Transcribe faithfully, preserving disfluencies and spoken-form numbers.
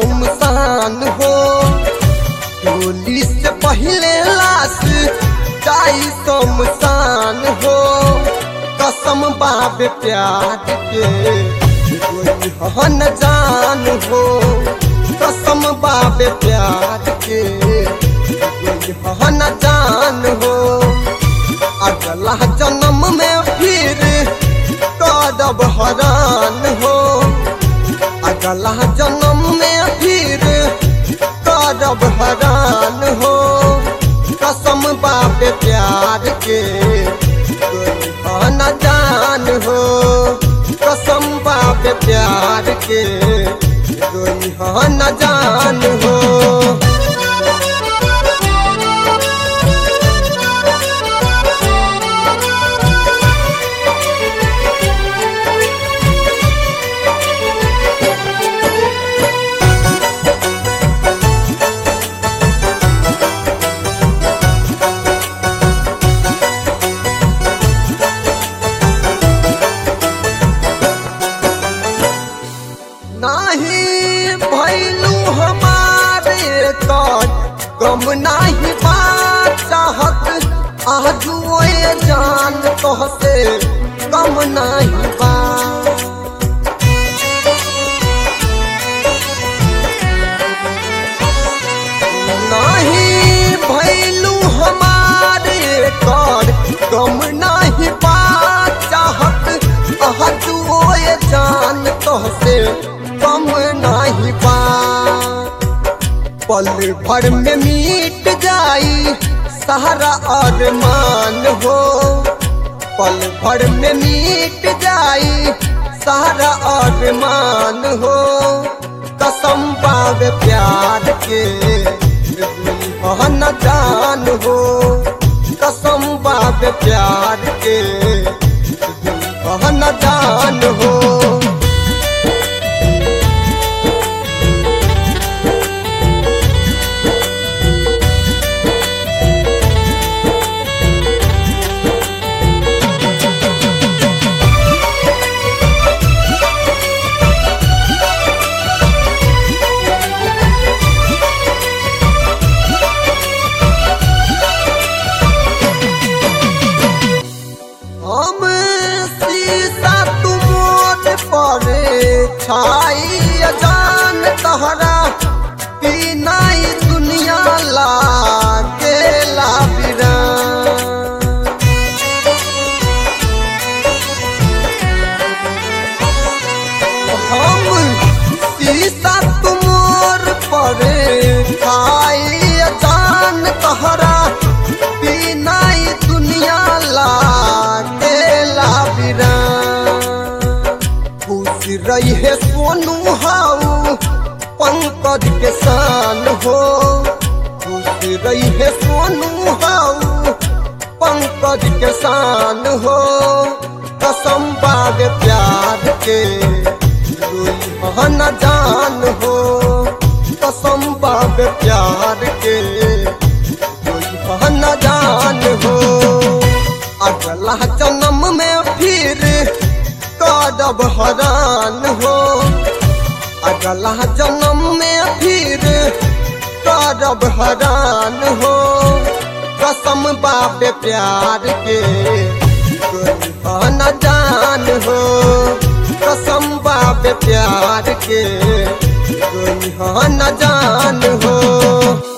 शमशान हो। होली से पहले लाश जाई शमशान हो। कसम बाबे प्यार के कोई हन जान हो। कसम बाबे प्यार के कोई हन जान हो। अगला जन्म में फिर करब हरान हो। अगला जन्म में फिर करब हरान हो। कसम बाबे प्यार के कोई न जान हो। कसम बाबे प्यार के कोई न जान हो। नाही भैलू हमारे तोर गम नाही बात चाहत। आजू ये जान तोहसे कम नहीं बात। नहीं भैलू हमारे तोर गम नहीं बात चाहत। आजू ये जान तोहसे कम नहीं बा। पल भर में मिट जाई सारा अरमान हो। पल भर में मिट जाई सारा अरमान हो। कसम बाबे प्यार के न जान हो। कसम बाबे प्यार के न जान हो। हम शीशा तुमोर परे छाई जान तहरा पीनाई दुनिया लागे लाबिरान। हम शीशा तुमोर परे छाई जान तहरा पीनाई दुनिया लागे खुश रही है सोनू हाउ पंकज के शान हो। खुश रही है सोनू हाउ पंकज के शान हो। कसम बाबे प्यार के कोई न जान हो। कसम बाबे प्यार के कोई न जान हो। अगला जन्म में फिर करब हरान हो। अगला जन्म में फिर करब हरान हो। कसम बाबे प्यार के कोई न जान हो। कसम बाबे प्यार के कोई न जान हो।